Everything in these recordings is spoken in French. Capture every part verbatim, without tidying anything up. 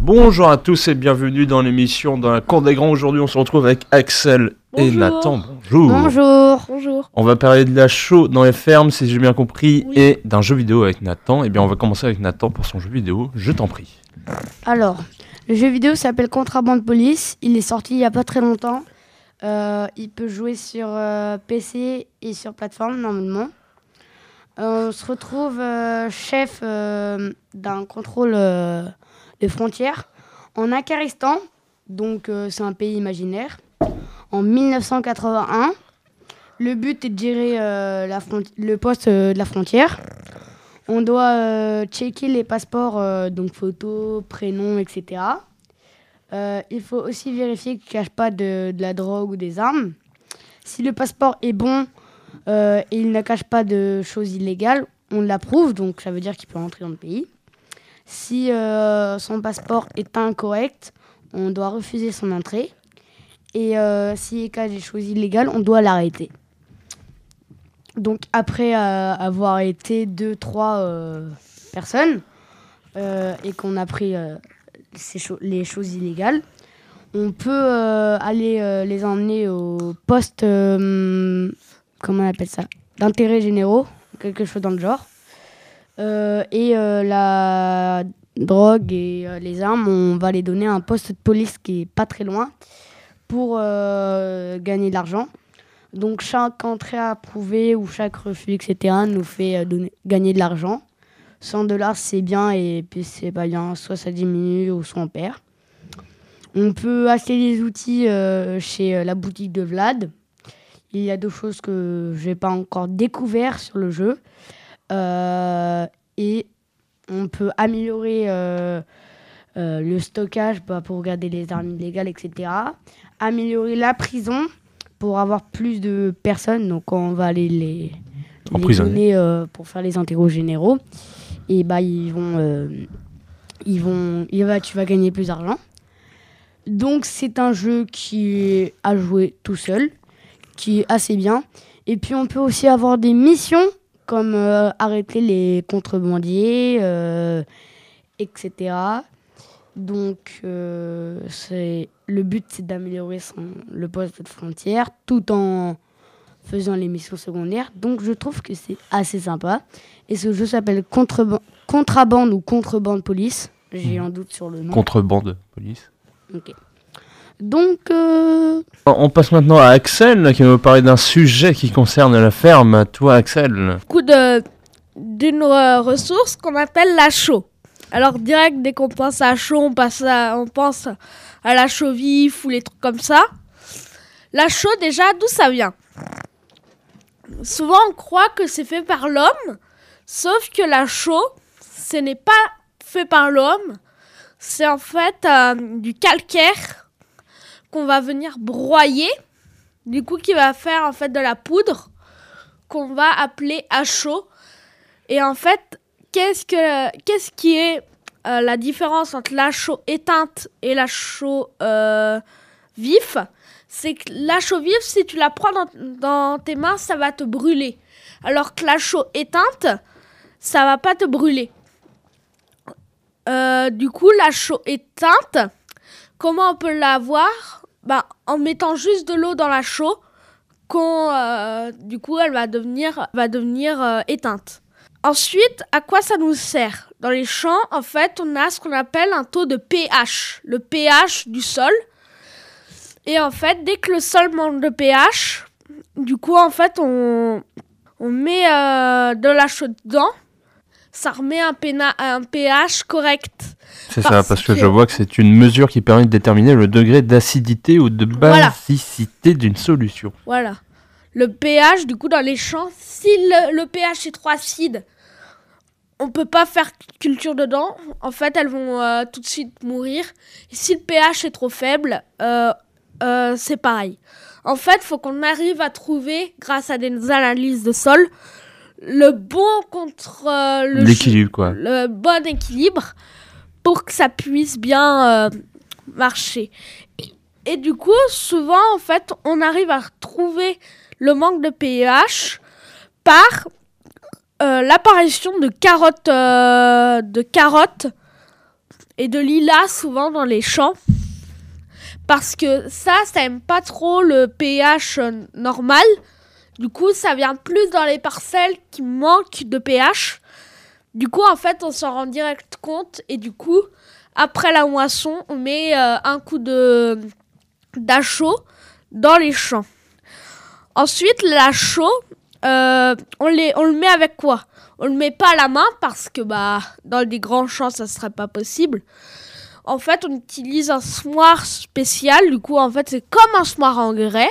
Bonjour à tous et bienvenue dans l'émission dans la Cour des Grands. Aujourd'hui, on se retrouve avec Axel Bonjour. et Nathan. Bonjour. Bonjour. Bonjour. On va parler de la show dans les fermes, si j'ai bien compris, Oui. et d'un jeu vidéo avec Nathan. Et bien, on va commencer avec Nathan pour son jeu vidéo. Je t'en prie. Alors, le jeu vidéo s'appelle Contraband Police. Il est sorti il n'y a pas très longtemps. Euh, il peut jouer sur euh, P C et sur plateforme normalement. Euh, on se retrouve euh, chef euh, d'un contrôle euh, de frontières en Afghanistan. Donc, euh, c'est un pays imaginaire. En dix-neuf cent quatre-vingt-un, le but est de gérer euh, la front- le poste euh, de la frontière. On doit euh, checker les passeports, euh, donc photos, prénoms, et cetera. Euh, il faut aussi vérifier qu'il ne cache pas de, de la drogue ou des armes. Si le passeport est bon euh, et il ne cache pas de choses illégales, on l'approuve, donc ça veut dire qu'il peut rentrer dans le pays. Si euh, son passeport est incorrect, on doit refuser son entrée. Et euh, s'il cache des choses illégales, on doit l'arrêter. Donc après euh, avoir été deux, trois euh, personnes euh, et qu'on a pris euh, ces cho- les choses illégales, on peut euh, aller euh, les emmener au poste, euh, comment on appelle ça, d'intérêt généraux, quelque chose dans le genre. Euh, et euh, la drogue et euh, les armes, on va les donner à un poste de police qui est pas très loin pour euh, gagner de l'argent. Donc chaque entrée approuvée ou chaque refus, et cetera nous fait euh, donner, gagner de l'argent. cent dollars c'est bien et puis c'est pas bien, soit ça diminue ou soit on perd. On peut acheter des outils euh, chez euh, la boutique de Vlad. Il y a deux choses que je n'ai pas encore découvert sur le jeu. Euh, et on peut améliorer euh, euh, le stockage bah, pour garder les armes illégales, et cetera. Améliorer la prison pour avoir plus de personnes. Donc on va aller les, les Emprisonner. donner euh, pour faire les interros généraux. Et bah ils vont, euh, ils vont, il va, tu vas gagner plus d'argent. Donc c'est un jeu qui est à jouer tout seul, qui est assez bien. Et puis on peut aussi avoir des missions comme euh, arrêter les contrebandiers, euh, et cetera. Donc euh, c'est, le but c'est d'améliorer son, le poste de frontière tout en faisant les missions secondaires. Donc je trouve que c'est assez sympa. Et ce jeu s'appelle Contreban- Contrabande ou Contrebande Police. J'ai un doute sur le nom. Contrebande, police. Ok. Donc, euh, On passe maintenant à Axel là, qui va nous parler d'un sujet qui concerne la ferme. Toi, Axel. Coup de d'une euh, ressource qu'on appelle la chaux. Alors direct dès qu'on pense à chaux, on passe à, on pense à la chaux vif ou les trucs comme ça. La chaux déjà d'où ça vient? Souvent on croit que c'est fait par l'homme, sauf que la chaux ce n'est pas fait par l'homme. C'est en fait euh, du calcaire qu'on va venir broyer, du coup qui va faire en fait de la poudre qu'on va appeler à chaud. Et en fait, qu'est-ce que qu'est-ce qui est euh, la différence entre la chaux éteinte et la chaux euh, vif? C'est que la chaux vive, si tu la prends dans, dans tes mains, ça va te brûler. Alors que la chaux éteinte, ça va pas te brûler. Euh, du coup, la chaux éteinte, comment on peut l'avoir? Bah, en mettant juste de l'eau dans la chaux, qu'on, euh, du coup, elle va devenir, va devenir euh, éteinte. Ensuite, à quoi ça nous sert? Dans les champs, en fait, on a ce qu'on appelle un taux de pH, le pH du sol. Et en fait, dès que le sol manque de pH, du coup, en fait, on, on met euh, de la chaux dedans. Ça remet un, péna- un pH correct. C'est Parce ça, parce que, que- je vois que c'est une mesure qui permet de déterminer le degré d'acidité ou de Voilà. basicité d'une solution. Voilà. Le pH, du coup, dans les champs, si le, le pH est trop acide, on peut pas faire culture dedans. En fait, elles vont euh, tout de suite mourir. Et si le pH est trop faible, euh, euh, c'est pareil. En fait, il faut qu'on arrive à trouver, grâce à des analyses de sol, le bon contre euh, le L'équilibre, quoi. le bon équilibre pour que ça puisse bien euh, marcher. Et, et du coup, souvent, en fait, on arrive à retrouver le manque de pH par euh, l'apparition de carottes, euh, de carottes et de lilas souvent dans les champs. Parce que ça, ça aime pas trop le pH normal. Du coup, ça vient plus dans les parcelles qui manquent de pH. Du coup, en fait, on s'en rend direct compte. Et du coup, après la moisson, on met euh, un coup de d'achot dans les champs. Ensuite, l'achot, euh, on, les, on le met avec quoi? On le met pas à la main parce que bah, dans des grands champs, ça serait pas possible. En fait, on utilise un semoir spécial. Du coup, en fait, c'est comme un semoir à engrais.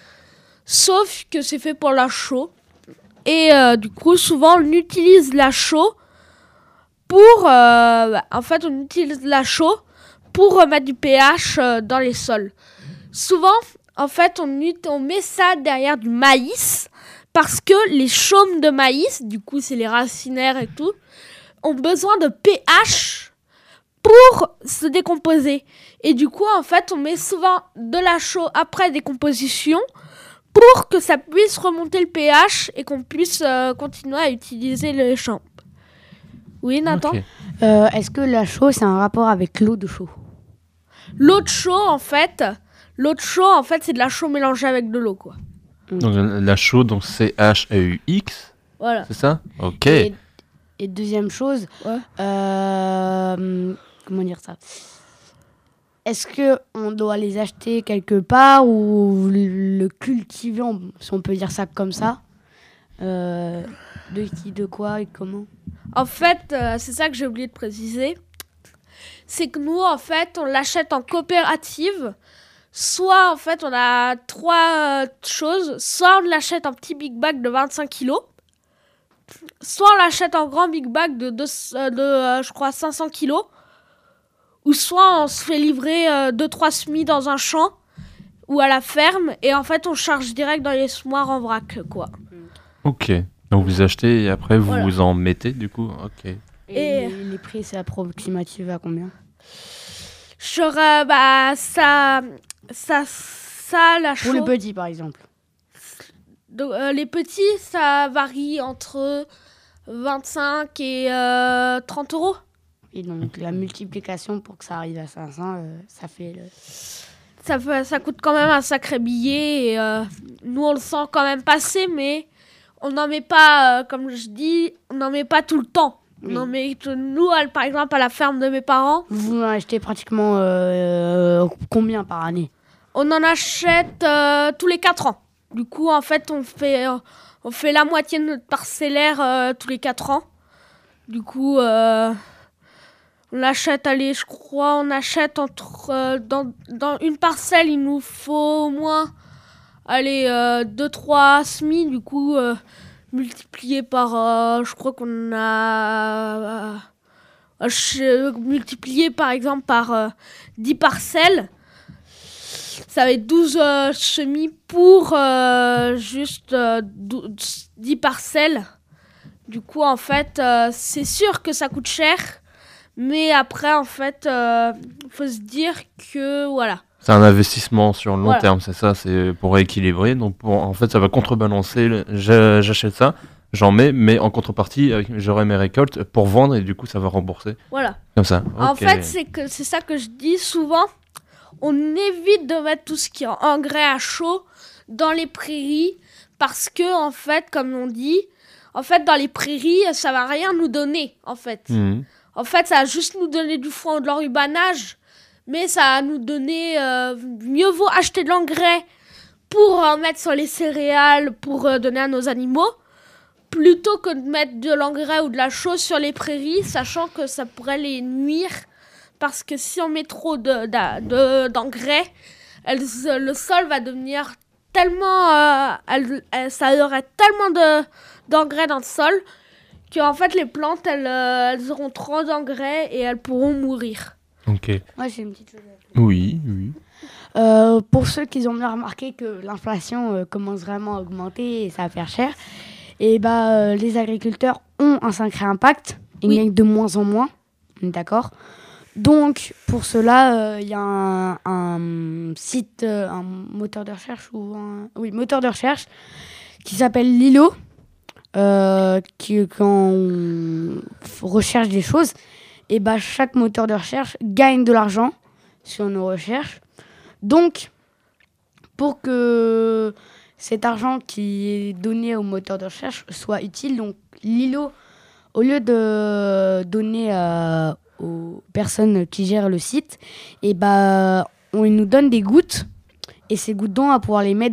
Sauf que c'est fait pour l'achot. Et euh, du coup, souvent, on utilise l'achot pour... Euh, en fait, on utilise l'achot pour remettre du pH euh, dans les sols. Souvent, en fait, on, on met ça derrière du maïs parce que les chaumes de maïs, du coup, c'est les racinaires et tout, ont besoin de pH pour se décomposer. Et du coup, en fait, on met souvent de l'achot après décomposition pour que ça puisse remonter le pH et qu'on puisse euh, continuer à utiliser les champs. Oui, Nathan? Ok. Euh, est-ce que la chaux, c'est un rapport avec l'eau de chaux? L'eau de chaux, en fait, l'eau de chaux, en fait, c'est de la chaux mélangée avec de l'eau, quoi. Donc la chaux, donc C H A U X, Voilà. c'est ça? Ok. Et, et deuxième chose, Ouais. euh, comment dire ça? Est-ce que on doit les acheter quelque part ou le cultiver, si on peut dire ça comme ça? Euh, de qui, de quoi et comment? En fait, euh, c'est ça que j'ai oublié de préciser. C'est que nous, en fait, on l'achète en coopérative. Soit, en fait, on a trois euh, choses. Soit on l'achète en petit big bag de vingt-cinq kilos. Soit on l'achète en grand big bag de, deux, euh, de euh, je crois, cinq cents kilos. Ou soit on se fait livrer deux trois semis dans un champ ou à la ferme. Et en fait, on charge direct dans les semoirs en vrac, quoi. Ok. Donc vous achetez et après vous Voilà. vous en mettez du coup. Ok. Et, Et- les, les prix, c'est approximatif à combien? Sur, euh, bah, ça, ça, ça, la Pour chaux. le petit, par exemple. Donc, euh, les petits, ça varie entre vingt-cinq et euh, trente euros. Et donc, la multiplication pour que ça arrive à cinq cents, euh, ça fait le... Ça, fait- ça coûte quand même un sacré billet. Et, euh, nous, on le sent quand même passer, mais on n'en met pas, euh, comme je dis, on n'en met pas tout le temps. Oui. On en met, nous, à- par exemple, à la ferme de mes parents, Vous en achetez pratiquement euh, combien par année? on en achète euh, tous les quatre ans. Du coup, en fait, on fait, euh, on fait la moitié de notre parcellaire euh, tous les quatre ans. Du coup, euh, on achète, allez, je crois, on achète entre... euh, dans, dans une parcelle, il nous faut au moins, allez, euh, deux trois semis. Du coup, euh, multiplié par, euh, je crois qu'on a... euh, je- multiplié, par exemple, par euh, dix parcelles. Ça va être douze euh, semis pour euh, juste euh, douze, dix parcelles. Du coup, en fait, euh, c'est sûr que ça coûte cher. Mais après, en fait, il faut se dire que, voilà. C'est un investissement sur le long Voilà. terme, c'est ça, c'est pour rééquilibrer. Donc pour, en fait, ça va contrebalancer. le- j'a- J'achète ça, j'en mets, mais en contrepartie, avec- j'aurai mes récoltes pour vendre et du coup, ça va rembourser. Voilà. Comme ça. En Ok. fait, c'est que c'est ça que je dis souvent. On évite de mettre tout ce qui est engrais à chaud dans les prairies parce que, en fait, comme on dit, en fait, dans les prairies, ça va rien nous donner, en fait. Mhm. En fait, ça va juste nous donner du foin ou de l'enrubanage, mais ça va nous donner... euh, mieux vaut acheter de l'engrais pour en mettre sur les céréales, pour euh, donner à nos animaux, plutôt que de mettre de l'engrais ou de la chaux sur les prairies, sachant que ça pourrait les nuire. Parce que si on met trop de, d'a- de- d'engrais, elle- le sol va devenir tellement... euh, elle- elle- ça aurait tellement de, d'engrais dans le sol qu'en fait les plantes, elles, euh, elles auront trop d'engrais et elles pourront mourir. Ok. Moi, j'ai une petite chose. Oui, oui. Euh, pour ceux qui ont bien remarqué que l'inflation euh, commence vraiment à augmenter et ça va faire cher, et bah, euh, les agriculteurs ont un sacré impact. Ils Oui. gagnent de moins en moins. D'accord. Donc, pour cela, il y a un, un site, euh, un moteur de recherche, ou un, oui, moteur de recherche qui s'appelle Lilo, euh, qui, quand on f- recherche des choses, et bah, chaque moteur de recherche gagne de l'argent sur nos recherches. Donc, pour que cet argent qui est donné au moteur de recherche soit utile, donc l'I L O, au lieu de donner euh, aux personnes qui gèrent le site, et bah, on nous donne des gouttes. Et ces gouttes d'eau, on va pouvoir les mettre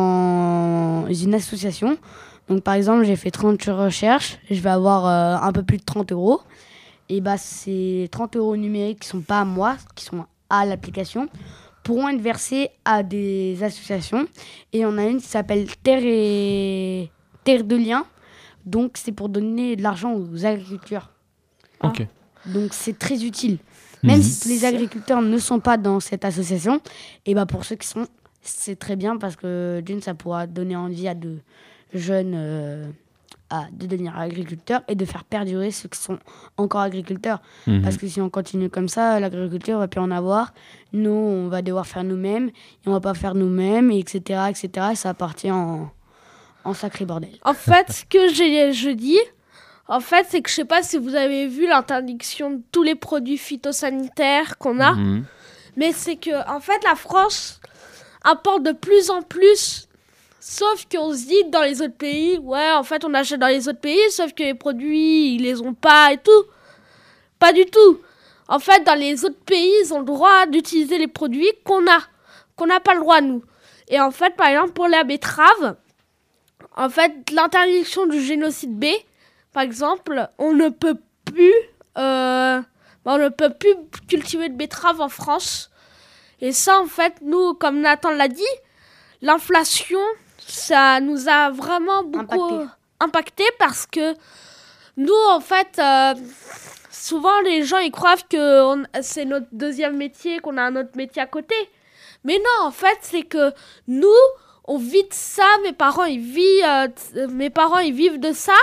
dans une association. Donc, par exemple, j'ai fait trente recherches. Je vais avoir euh, un peu plus de trente euros. Et bah, ces trente euros numériques qui ne sont pas à moi, qui sont à l'application, pourront être versés à des associations. Et on a une qui s'appelle Terre, et... Terre de Liens. Donc, c'est pour donner de l'argent aux agriculteurs. Ok. Donc, c'est très utile. Même Mhm. si les agriculteurs ne sont pas dans cette association, et bah pour ceux qui sont, c'est très bien parce que d'une, ça pourra donner envie à de jeunes euh, à, de devenir agriculteurs et de faire perdurer ceux qui sont encore agriculteurs. Mhm. Parce que si on continue comme ça, l'agriculture va plus en avoir. Nous, on va devoir faire nous-mêmes et on va pas faire nous-mêmes, et etc., et cetera. Et ça partit en, en sacré bordel. En fait, ce que j'ai, je dis, en fait, c'est que je sais pas si vous avez vu l'interdiction de tous les produits phytosanitaires qu'on a, Mhm. mais c'est que, en fait, la France importe de plus en plus, sauf qu'on se dit dans les autres pays, ouais, en fait, on achète dans les autres pays, sauf que les produits, ils les ont pas et tout. Pas du tout. En fait, dans les autres pays, ils ont le droit d'utiliser les produits qu'on a, qu'on n'a pas le droit, nous. Et en fait, par exemple, pour la betterave, en fait, l'interdiction du génocide B, par exemple, on ne peut plus, euh, on ne peut plus cultiver de betterave en France. Et ça, en fait, nous, comme Nathan l'a dit, l'inflation, ça nous a vraiment beaucoup Impacté. impacté parce que nous, en fait, euh, souvent les gens ils croient que on- c'est notre deuxième métier, qu'on a un autre métier à côté. Mais non, en fait, c'est que nous, on vit de ça. Mes parents, ils vivent, euh, t- mes parents, ils vivent de ça.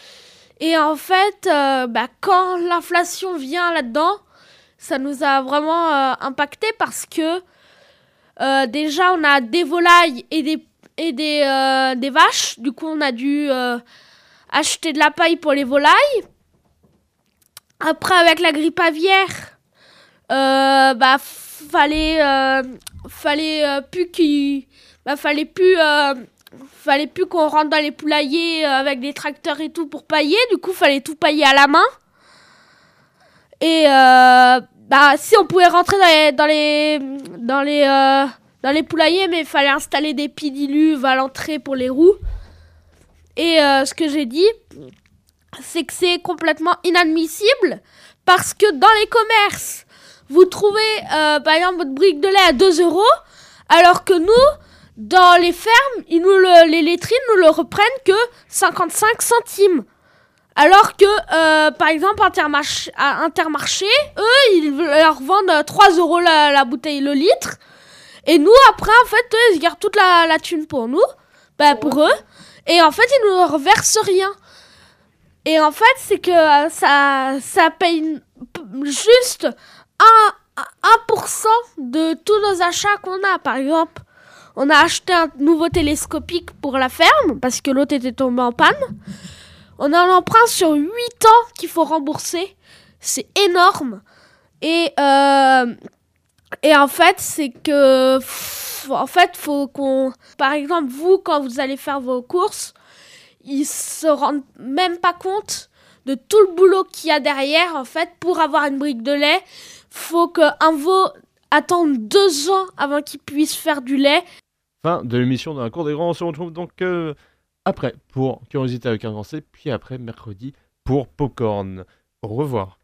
Et en fait, euh, bah, quand l'inflation vient là-dedans, ça nous a vraiment euh, impacté parce que euh, déjà, on a des volailles et des, et des, euh, des vaches. Du coup, on a dû euh, acheter de la paille pour les volailles. Après, avec la grippe aviaire, euh, bah, fallait, euh, fallait euh, plus qu'il, bah, fallait plus, euh, fallait plus qu'on rentre dans les poulaillers euh, avec des tracteurs et tout pour pailler. Du coup, fallait tout pailler à la main. Et euh, bah, si on pouvait rentrer dans les, dans les, dans les, euh, dans les poulaillers, mais il fallait installer des pidiluves à l'entrée pour les roues. Et euh, ce que j'ai dit, c'est que c'est complètement inadmissible parce que dans les commerces, vous trouvez euh, par exemple votre brique de lait à deux euros, alors que nous, dans les fermes, ils nous le, les laiteries nous le reprennent que cinquante-cinq centimes. Alors que, euh, par exemple, Intermarché, à Intermarché, eux, ils leur vendent trois euros la, la bouteille, le litre. Et nous, après, en fait, eux, ils gardent toute la, la thune pour nous, bah, pour eux. Et en fait, ils nous reversent rien. Et en fait, c'est que euh, ça, ça paye p- juste un, un pour cent de tous nos achats qu'on a. Par exemple, on a acheté un nouveau télescopique pour la ferme parce que l'autre était tombé en panne. On a un emprunt sur huit ans qu'il faut rembourser. C'est énorme. Et, euh, et en fait, c'est que... pff, En fait, faut qu'on... Par exemple, vous, quand vous allez faire vos courses, ils se rendent même pas compte de tout le boulot qu'il y a derrière. En fait, pour avoir une brique de lait, faut qu'un veau attende deux ans avant qu'il puisse faire du lait. Fin de l'émission dans la cour des grands. On se retrouve donc euh, après pour Curiosité avec un grand C, puis après mercredi pour Popcorn. Au revoir.